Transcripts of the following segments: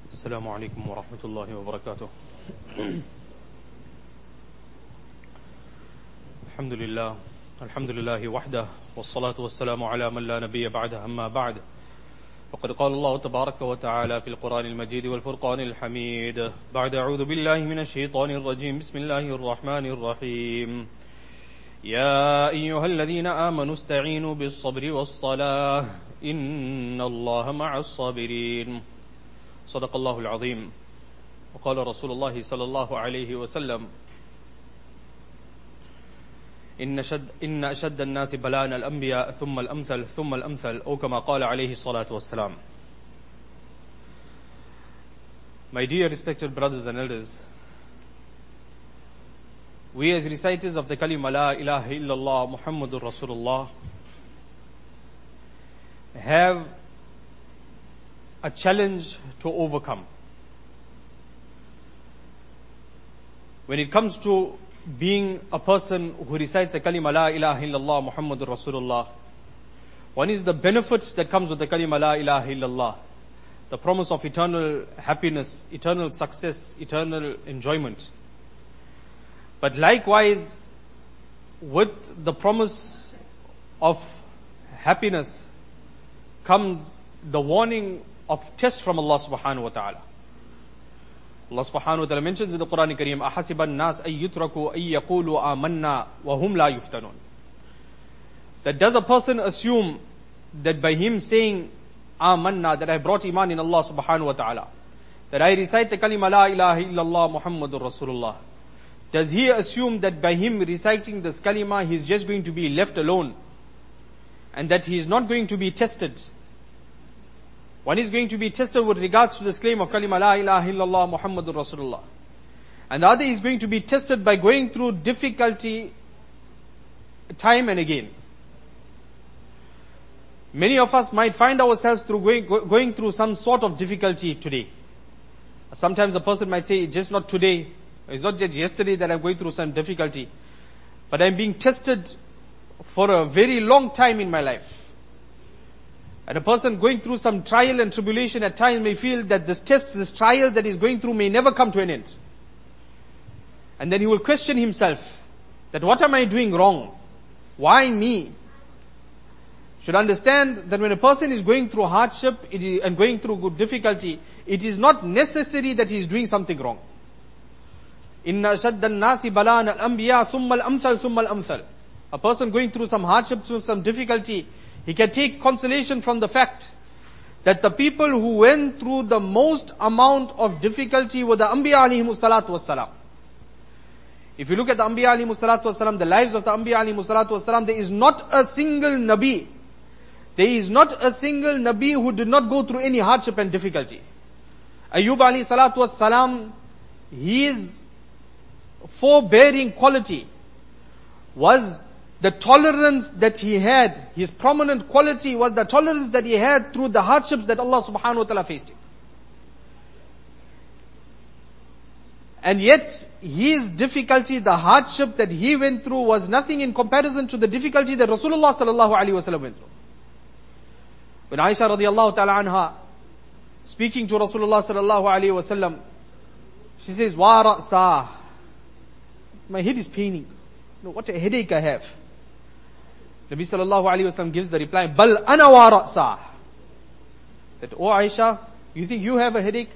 السلام عليكم ورحمة الله وبركاته. الحمد لله وحده والصلاة والسلام على من لا نبي بعده. أما بعد، وقد قال الله تبارك وتعالى في القرآن المجيد والفرقان الحميد بعد أعوذ بالله من الشيطان الرجيم بسم الله الرحمن الرحيم يا أيها الذين آمنوا استعينوا بالصبر والصلاة إن الله مع الصابرين. صدق الله العظيم. وقال رسول الله صلى الله عليه وسلم إن أشد الناس بلاء الأنبياء ثم الأمثل ثم الأمثل أو كما قال عليه الصلاة والسلام. My dear respected brothers and elders, we as reciters of the kalima La ilaha illallah Muhammadur Rasulullah have a challenge to overcome. When it comes to being a person who recites the kalima La ilaha illallah Muhammadur Rasulullah, one is the benefits that comes with the kalima La ilaha illallah, the promise of eternal happiness, eternal success, eternal enjoyment. But likewise, with the promise of happiness comes the warning of test from Allah subhanahu wa ta'ala. Allah subhanahu wa ta'ala mentions in the Quran Kareem, أَحَسِبَ النَّاسَ أَن يُتْرَكُوا أَن يَقُولُوا آمَنَّا وَهُمْ لَا يُفْتَنُونَ. That does a person assume that by him saying Amanna, that I brought iman in Allah subhanahu wa ta'ala, that I recite the kalima La ilaha illallah Muhammadur Rasulullah, does he assume that by him reciting this kalima he is just going to be left alone and that he is not going to be tested? One is going to be tested with regards to this claim of kalima La ilaha illallah Muhammadur Rasulullah, and the other is going to be tested by going through difficulty time and again. Many of us might find ourselves going through some sort of difficulty today. Sometimes a person might say, it's just not today, it's not just yesterday that I'm going through some difficulty, but I'm being tested for a very long time in my life. And a person going through some trial and tribulation at times may feel that this test, this trial that he's going through may never come to an end. And then he will question himself that what am I doing wrong? Why me? Should understand that when a person is going through hardship and going through good difficulty, it is not necessary that he is doing something wrong. Inna ashadda an-nasi bala'an al-anbiya thumma al-amthal thumma al-amthal. A person going through some hardship, through some difficulty, he can take consolation from the fact that the people who went through the most amount of difficulty were the Anbiya alayhimu salatu wassalam. If you look at the Anbiya alayhimu salatu wassalam, the lives of the Anbiya alayhimu salatu wassalam, there is not a single Nabi. There is not a single Nabi who did not go through any hardship and difficulty. Ayyub alayhi salatu wassalam, his forbearing quality was the tolerance that he had. His prominent quality was the tolerance that he had through the hardships that Allah subhanahu wa ta'ala faced him. And yet, his difficulty, the hardship that he went through was nothing in comparison to the difficulty that Rasulullah sallallahu alaihi wasallam went through. When Aisha radiallahu ta'ala anha, speaking to Rasulullah sallallahu alaihi wasallam, she says, "Wa ra'sa, my head is paining. What a headache I have." Nabi sallallahu alayhi wasallam gives the reply, "Bal ana wa ra'sa." That, "Oh Aisha, you think you have a headache?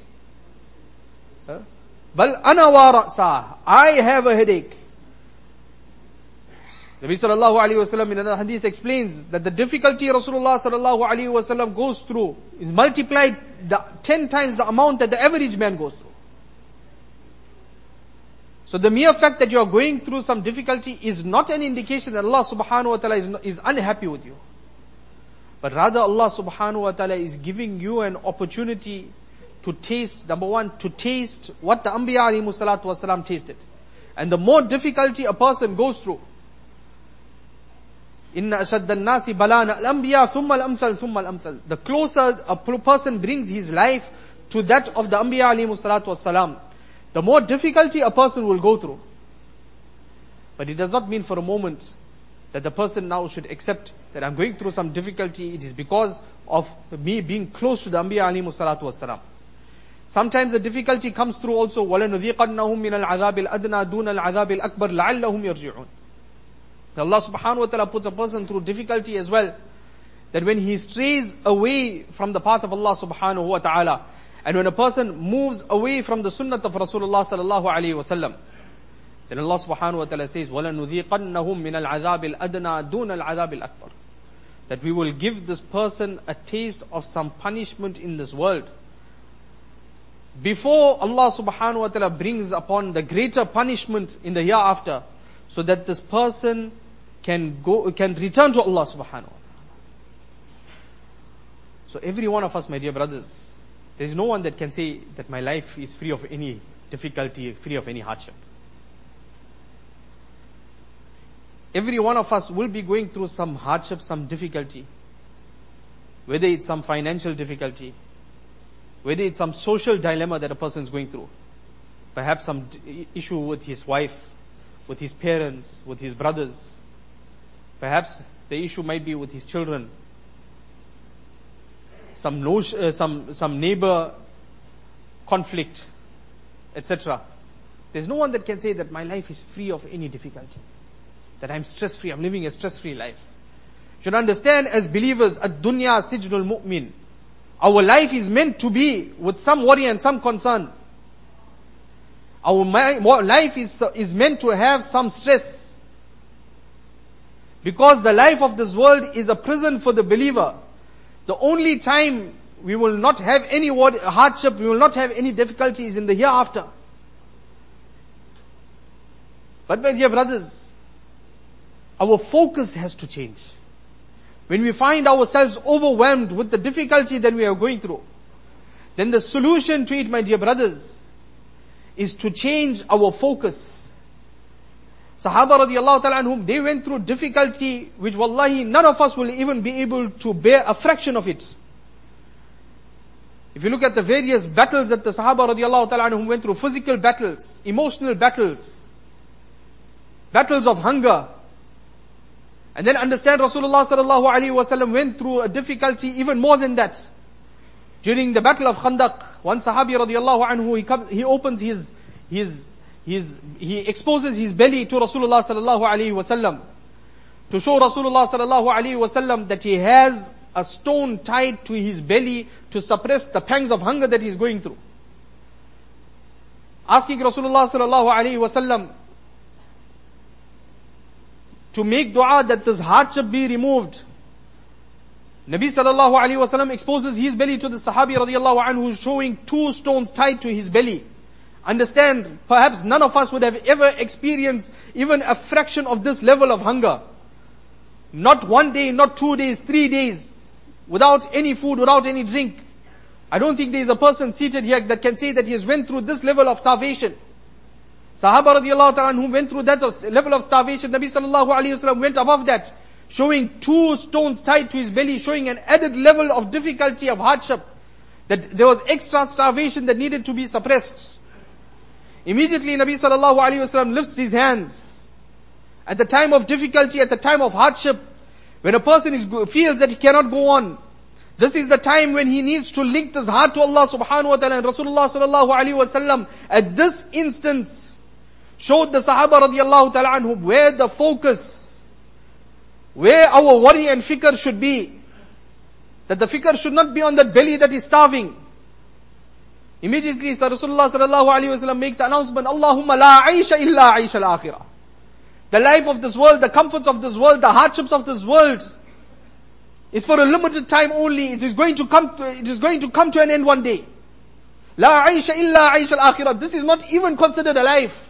Bal ana wa ra'sa. I have a headache." Nabi sallallahu alayhi wasallam in another hadith explains that the difficulty Rasulullah sallallahu alayhi wasallam goes through is multiplied 10 times the amount that the average man goes through. So the mere fact that you are going through some difficulty is not an indication that Allah subhanahu wa ta'ala is unhappy with you. But rather Allah subhanahu wa ta'ala is giving you an opportunity to taste, number one, to taste what the Anbiya alayhimu salatu wasalam tasted. And the more difficulty a person goes through, Inna ashadda an-nasi bala'an al-anbiya thumma al-amthal thumma al-amthal. The closer a person brings his life to that of the Anbiya alayhimu salatu wasalam, the more difficulty a person will go through. But it does not mean for a moment that the person now should accept that I'm going through some difficulty, it is because of me being close to the Anbiya alayhimu salatu wassalam. Sometimes the difficulty comes through also, وَلَنُذِيقَنَّهُمْ مِنَ الْعَذَابِ الْأَدْنَى دُونَ الْعَذَابِ الْأَكْبَرِ لَعَلَّهُمْ يَرْجِعُونَ. Allah subhanahu wa ta'ala puts a person through difficulty as well, that when he strays away from the path of Allah subhanahu wa ta'ala, and when a person moves away from the sunnah of Rasulullah sallallahu alayhi wa sallam, then Allah subhanahu wa ta'ala says, وَلَنُذِيقَنَّهُمْ مِنَ الْعَذَابِ الْأَدْنَى دُونَ الْعَذَابِ الْأَكْبَرِ. That we will give this person a taste of some punishment in this world, before Allah subhanahu wa ta'ala brings upon the greater punishment in the hereafter, so that this person can return to Allah subhanahu wa ta'ala. So every one of us, my dear brothers, there is no one that can say that my life is free of any difficulty, free of any hardship. Every one of us will be going through some hardship, some difficulty. Whether it's some financial difficulty, whether it's some social dilemma that a person is going through. Perhaps some issue with his wife, with his parents, with his brothers. Perhaps the issue might be with his children. Some neighbor conflict, etc. There's no one that can say that my life is free of any difficulty, that I'm stress-free, I'm living a stress-free life. You should understand, as believers, ad-dunya sijnul mu'min. Our life is meant to be with some worry and some concern. Our life is meant to have some stress. Because the life of this world is a prison for the believer. The only time we will not have any hardship, we will not have any difficulties in the hereafter. But my dear brothers, our focus has to change. When we find ourselves overwhelmed with the difficulty that we are going through, then the solution to it, my dear brothers, is to change our focus. Sahaba radiallahu ta'ala anhum, they went through difficulty which wallahi none of us will even be able to bear a fraction of it. If you look at the various battles that the Sahaba radiallahu ta'ala anhum went through, physical battles, emotional battles, battles of hunger, and then understand Rasulullah sallallahu alaihi wasallam went through a difficulty even more than that. During the battle of Khandaq, one Sahabi radiallahu anhu, he opens he exposes his belly to Rasulullah sallallahu alaihi wasallam, to show Rasulullah sallallahu alaihi wasallam that he has a stone tied to his belly to suppress the pangs of hunger that he is going through. Asking Rasulullah sallallahu alaihi wasallam to make dua that this hardship be removed. Nabi sallallahu alaihi wasallam exposes his belly to the Sahabi radiallahu anhu, showing 2 stones tied to his belly. Understand, perhaps none of us would have ever experienced even a fraction of this level of hunger. Not 1 day, not 2 days, 3 days, without any food, without any drink. I don't think there is a person seated here that can say that he has went through this level of starvation. Sahaba radiallahu ta'ala who went through that level of starvation, Nabi sallallahu alayhi wasallam went above that, showing 2 stones tied to his belly, showing an added level of difficulty, of hardship, that there was extra starvation that needed to be suppressed. Immediately Nabi sallallahu alayhi wasallam lifts his hands. At the time of difficulty, at the time of hardship, when a person feels that he cannot go on, this is the time when he needs to link his heart to Allah subhanahu wa ta'ala. And Rasulullah sallallahu alayhi wasallam at this instance showed the Sahaba radiallahu ta'ala anhum where the focus, where our worry and fikr should be. That the fikr should not be on that belly that is starving. Immediately Rasulullah sallallahu alayhi wasallam makes the announcement, Allahumma la aisha illa aisha al-akhirah. The life of this world, the comforts of this world, the hardships of this world is for a limited time only. It is going to come to an end one day. La aisha illa aisha al-akhirah. This is not even considered a life.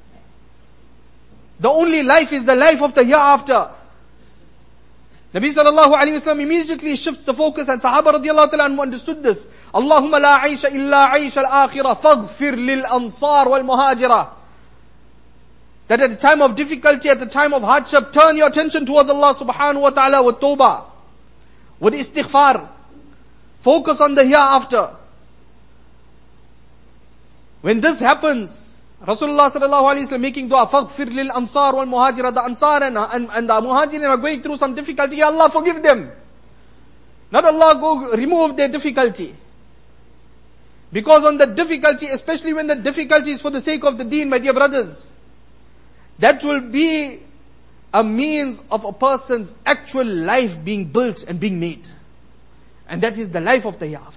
The only life is the life of the hereafter. Nabi sallallahu alayhi wasallam immediately shifts the focus, and Sahaba radiallahu ta'ala anhu understood this. Allahumma la aisha illa aisha al-akhirah faghfir lil ansar wal muhajirah. That at the time of difficulty, at the time of hardship, turn your attention towards Allah subhanahu wa ta'ala with tawbah, with istighfar. Focus on the hereafter. When this happens, Rasulullah sallallahu alayhi wasallam making dua, faghfir lil ansar wal muhajirah. The ansar and the muhajirin are going through some difficulty. Ya Allah, forgive them. Not Allah go remove their difficulty. Because on the difficulty, especially when the difficulty is for the sake of the deen, my dear brothers, that will be a means of a person's actual life being built and being made. And that is the life of the hereafter.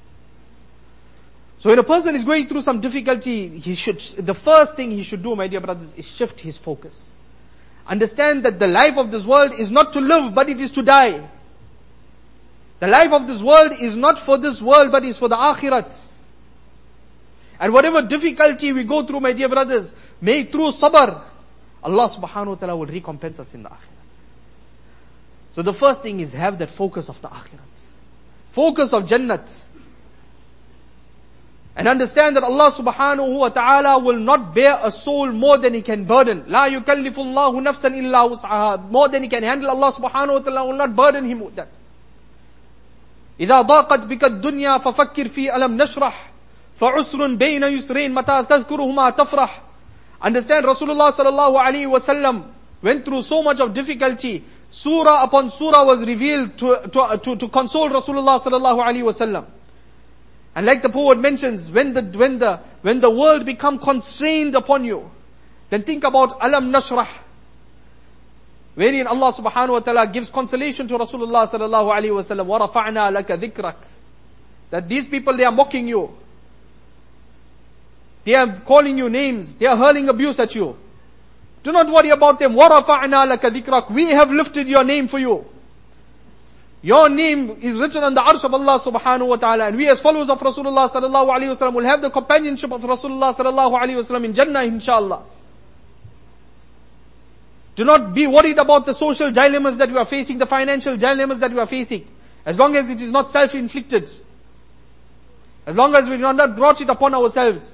So when a person is going through some difficulty, the first thing he should do, my dear brothers, is shift his focus. Understand that the life of this world is not to live, but it is to die. The life of this world is not for this world, but is for the akhirat. And whatever difficulty we go through, my dear brothers, may through sabr, Allah subhanahu wa ta'ala will recompense us in the akhirat. So the first thing is have that focus of the akhirat. Focus of Jannat. And understand that Allah subhanahu wa ta'ala will not bear a soul more than He can burden. لا يكلف الله نفسا إلا وسعها. More than He can handle, Allah subhanahu wa ta'ala will not burden him with that. إذا ضاقت بك الدنيا ففكر في ألم نشرح فعسر بين يسرين متى تذكرهما تفرح. Understand, Rasulullah sallallahu alaihi wasallam went through so much of difficulty. Surah upon surah was revealed to console Rasulullah sallallahu alaihi wasallam. And like the poet mentions, when the world become constrained upon you, then think about Alam Nashrah, wherein Allah subhanahu wa ta'ala gives consolation to Rasulullah sallallahu alaihi wasallam. وَرَفَعْنَا لَكَ ذِكْرَكَ. That these people, they are mocking you. They are calling you names. They are hurling abuse at you. Do not worry about them. وَرَفَعْنَا لَكَ ذِكْرَكَ. We have lifted your name for you. Your name is written on the arsh of Allah subhanahu wa ta'ala. And we as followers of Rasulullah sallallahu alayhi wa sallam will have the companionship of Rasulullah sallallahu alayhi wa sallam in Jannah, inshallah. Do not be worried about the social dilemmas that you are facing, the financial dilemmas that you are facing. As long as it is not self-inflicted. As long as we do not brought it upon ourselves.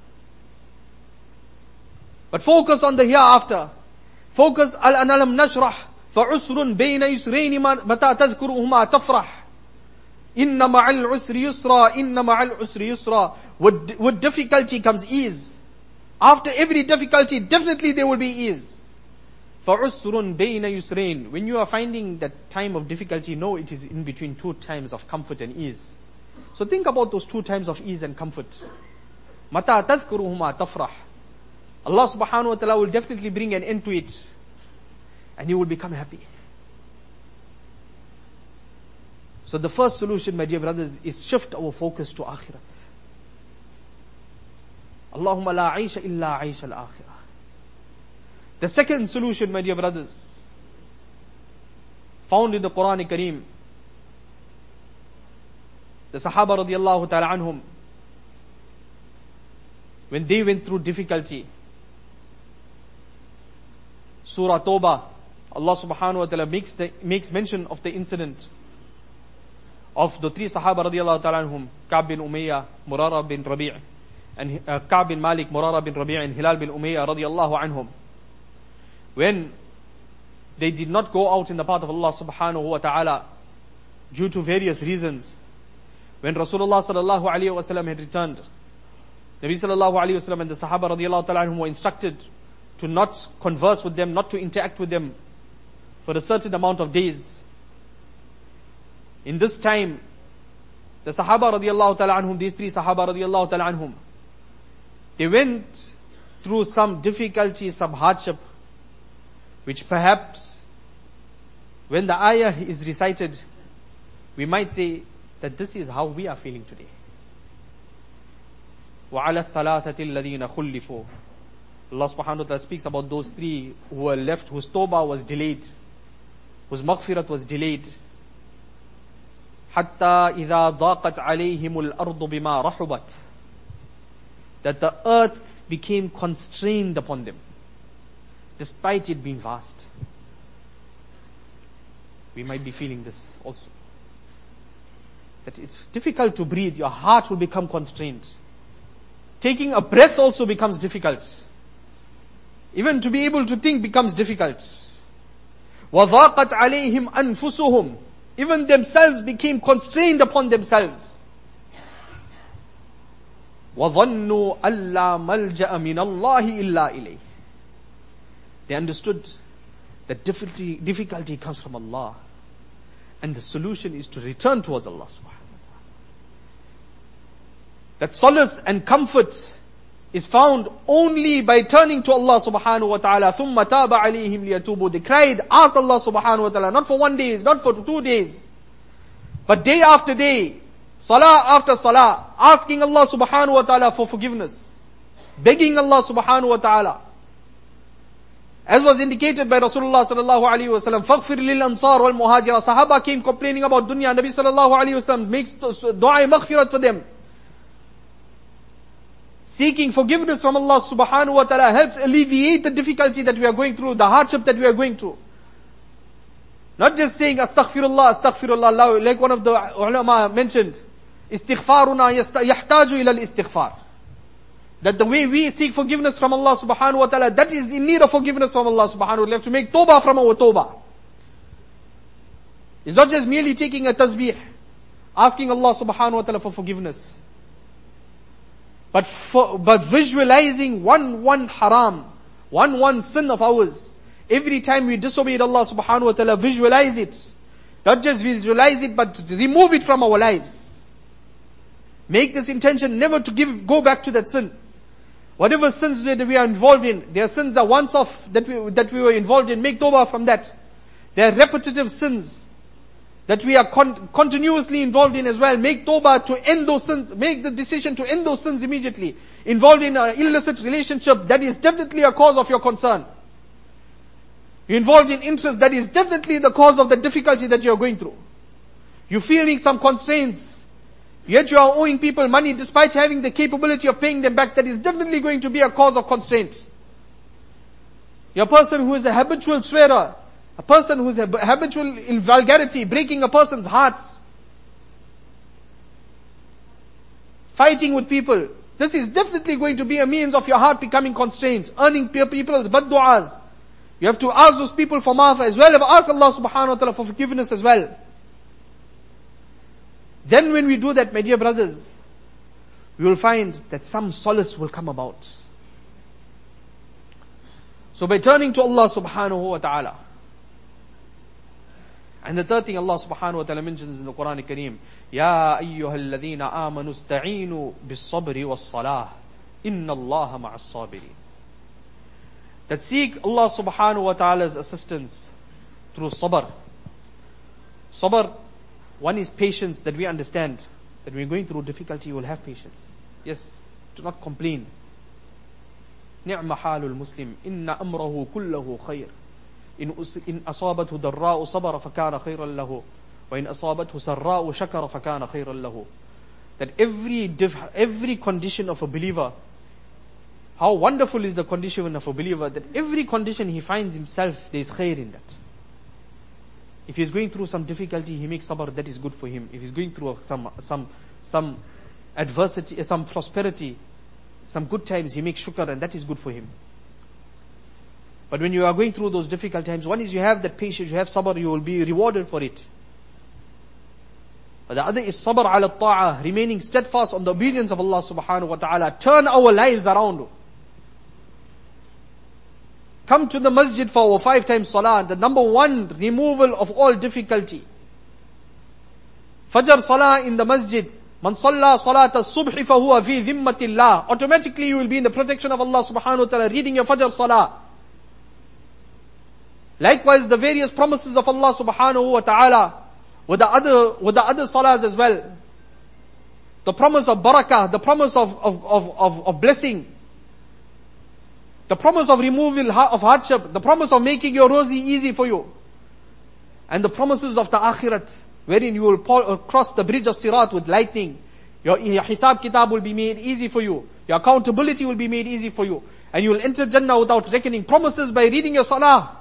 But focus on the hereafter. Focus al-alam nashrah. فَعُسْرٌ بَيْنَ يُسْرَيْنِ مَتَى تَذْكُرُهُمَا تَفْرَحْ إِنَّ مَعَ الْعُسْرِ يُسْرًا إِنَّ مَعَ الْعُسْرِ يُسْرًا. With difficulty comes ease. After every difficulty, definitely there will be ease. فَعُسْرٌ بَيْنَ يُسْرَيْنِ. When you are finding that time of difficulty, know it is in between two times of comfort and ease. So think about those two times of ease and comfort. مَتَى تَذْكُرُهُمَا تَفْرَحْ. Allah subhanahu wa ta'ala will definitely bring an end to it. And you will become happy. So the first solution, my dear brothers, is shift our focus to akhirat. Allahumma la aisha illa aisha al-akhirah. The second solution, my dear brothers, found in the Quran Kareem. The Sahaba radiallahu ta'ala anhum, when they went through difficulty, Surah Tawbah, Allah subhanahu wa ta'ala makes mention of the incident of the three Sahaba radiallahu ta'ala anhum, Ka'b bin Umayyah, Murara bin Rabi' and Ka'b bin Malik, Murara bin Rabi' and Hilal bin Umayyah radiallahu anhum. When they did not go out in the path of Allah subhanahu wa ta'ala due to various reasons, when Rasulullah sallallahu alayhi wa sallam had returned, Nabi sallallahu alayhi wa sallam and the Sahaba radiallahu ta'ala anhum were instructed to not converse with them, not to interact with them for a certain amount of days. In this time, the Sahaba radiallahu ta'ala anhum, these three Sahaba radiallahu ta'ala anhum, they went through some difficulty, some hardship, which perhaps when the ayah is recited, we might say that this is how we are feeling today. وَعَلَى الثَّلَاثَةِ الَّذِينَ خُلِّفُوا. Allah subhanahu wa ta'ala speaks about those three who were left, whose tawbah was delayed, whose maghfirat was delayed. حَتَّى إِذَا ضَاقَتْ عَلَيْهِمُ الْأَرْضُ بِمَا رَحُبَتْ. That the earth became constrained upon them, despite it being vast. We might be feeling this also. That it's difficult to breathe, your heart will become constrained. Taking a breath also becomes difficult. Even to be able to think becomes difficult. وَضَاقَتْ عَلَيْهِمْ أَنفُسُهُمْ. Even themselves became constrained upon themselves. وَظَنُّوا أَلَّا مَلْجَأَ مِنَ اللَّهِ إِلَّا إِلَيْهِ. They understood that difficulty comes from Allah. And the solution is to return towards Allah subhanahu wa ta'ala. that solace and comfort is found only by turning to Allah subhanahu wa ta'ala. ثُمَّ تَابَ عَلَيْهِمْ لِيَتُوبُوا. They cried, asked Allah subhanahu wa ta'ala, not for 1 day, not for 2 days, but day after day, salah after salah, asking Allah subhanahu wa ta'ala for forgiveness, begging Allah subhanahu wa ta'ala. As was indicated by Rasulullah sallallahu alaihi wasallam, فَغْفِرْ لِلْأَنصَارِ وَالْمُهَاجِرَ. Sahaba came complaining about dunya. Nabi sallallahu alaihi wasallam makes dua maghfirat for them. Seeking forgiveness from Allah subhanahu wa ta'ala helps alleviate the difficulty that we are going through, the hardship that we are going through. Not just saying astaghfirullah, astaghfirullah, like one of the ulama mentioned, istighfaruna yahtaju ila al-istighfar. That the way we seek forgiveness from Allah subhanahu wa ta'ala, that is in need of forgiveness from Allah subhanahu wa ta'ala. We have to make tawbah from our tawbah. It's not just merely taking a tasbih, asking Allah subhanahu wa ta'ala for forgiveness. But visualizing one haram, one sin of ours. Every time we disobeyed Allah subhanahu wa ta'ala, visualize it. Not just visualize it, but remove it from our lives. Make this intention never to go back to that sin. Whatever sins that we are involved in, there are sins that once off that we were involved in, make tawbah from that. There are repetitive sins that we are continuously involved in as well. Make tawbah to end those sins. Make the decision to end those sins immediately. Involved in an illicit relationship, that is definitely a cause of your concern. You're involved in interest, that is definitely the cause of the difficulty that you're going through. You're feeling some constraints, yet you are owing people money despite having the capability of paying them back. That is definitely going to be a cause of constraint. You're a person who is a habitual swearer, a person who is habitual in vulgarity, breaking a person's heart, fighting with people. This is definitely going to be a means of your heart becoming constrained, earning people's bad du'as. You have to ask those people for maaf as well, and ask Allah subhanahu wa ta'ala for forgiveness as well. Then when we do that, my dear brothers, we will find that some solace will come about. So by turning to Allah subhanahu wa ta'ala. And the third thing Allah subhanahu wa ta'ala mentions in the Quran al-Kareem, Ya ayyuhal ladhina amanu ista'inu bis-sabri was-salah, inna Allaha ma'as sabirin. That seek Allah subhanahu wa ta'ala's assistance through sabr. Sabr, one is patience, that we understand that when we're going through difficulty, you will have patience. Yes, do not complain. Ni'ma halul muslim, inna amrahu kullahu khayr. In asabathu darra'u sabara fakana khayran lahu, wa in asabathu sarra'u shakara fakana khayran lahu. That every condition of a believer, how wonderful is the condition of a believer, that every condition he finds himself, there is khair in that. If he's going through some difficulty, he makes sabr, that is good for him. If he's going through some adversity, some prosperity, some good times, he makes shukr, and that is good for him. But when you are going through those difficult times, one is you have that patience, you have sabr, you will be rewarded for it. But the other is sabr ala ta'ah, remaining steadfast on the obedience of Allah subhanahu wa ta'ala. Turn our lives around. Come to the masjid for our 5 times salah, the number one removal of all difficulty. Fajr salah in the masjid. Man salla salat as-subhi fahuwa fi dhimmatillah. Automatically you will be in the protection of Allah subhanahu wa ta'ala, reading your fajr salah. Likewise, the various promises of Allah subhanahu wa ta'ala with the other salahs as well. The promise of barakah, the promise of blessing, the promise of removal of hardship, the promise of making your rozi easy for you, and the promises of the akhirat, wherein you will cross the bridge of sirat with lightning. Your hisab kitab will be made easy for you. Your accountability will be made easy for you. And you will enter Jannah without reckoning. Promises by reading your salah.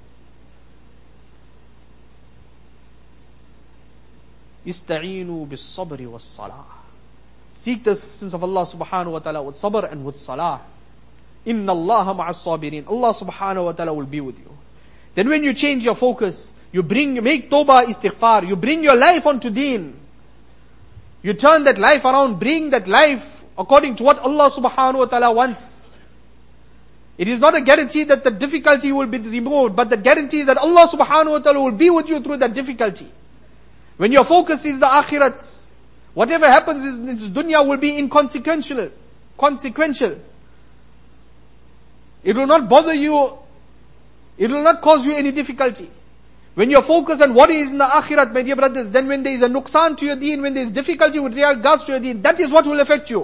Ista'inu bis-sabri was-salah. Seek the assistance of Allah subhanahu wa ta'ala with sabr and with salah. Inna Allaha ma'as sabirin. Allah subhanahu wa ta'ala will be with you. Then when you change your focus, you make tawbah, istighfar, you bring your life onto deen. You turn that life around, bring that life according to what Allah subhanahu wa ta'ala wants. It is not a guarantee that the difficulty will be removed, but the guarantee is that Allah subhanahu wa ta'ala will be with you through that difficulty. When your focus is the akhirat, Whatever happens in this dunya will be inconsequential. Consequential. It will not bother you. It will not cause you any difficulty. When you're focused on what is in the akhirat, my dear brothers, then when there is a nuqsan to your deen, when there is difficulty with regards to your deen, that is what will affect you.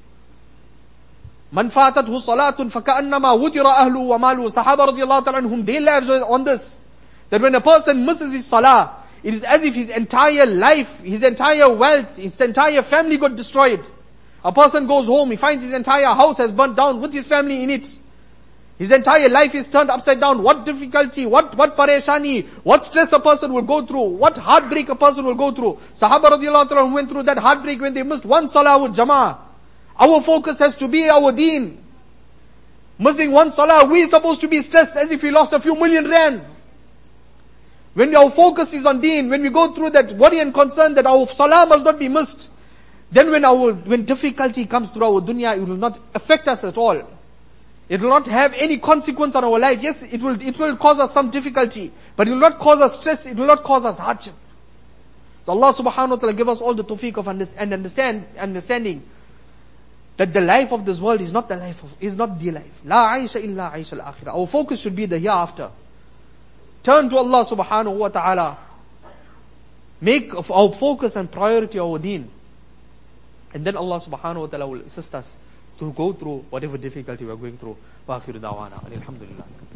Man fatathu salatun faka'annama wutira ahlu wa malu. Sahaba radiyallahu ta'ala anhum, their lives were on this. That when a person misses his salah, it is as if his entire life, his entire wealth, his entire family got destroyed. A person goes home, he finds his entire house has burnt down with his family in it. His entire life is turned upside down. What difficulty, what pareshani, what stress a person will go through, what heartbreak a person will go through. Sahaba radiallahu ta'ala went through that heartbreak when they missed one salah with jama'ah. Our focus has to be our deen. Missing one salah, we are supposed to be stressed as if we lost a few million rands. When our focus is on deen, when we go through that worry and concern that our salah must not be missed, then when difficulty comes through our dunya, it will not affect us at all. It will not have any consequence on our life. Yes, it will cause us some difficulty, but it will not cause us stress, it will not cause us hardship. So Allah subhanahu wa ta'ala give us all the tawfiq of understanding that the life of this world is not the life. La aisha illa aisha al-akhirah. Our focus should be the hereafter. Turn to Allah subhanahu wa ta'ala. Make of our focus and priority our deen. And then Allah subhanahu wa ta'ala will assist us to go through whatever difficulty we are going through. Wa akhiru da'wana. Alhamdulillah.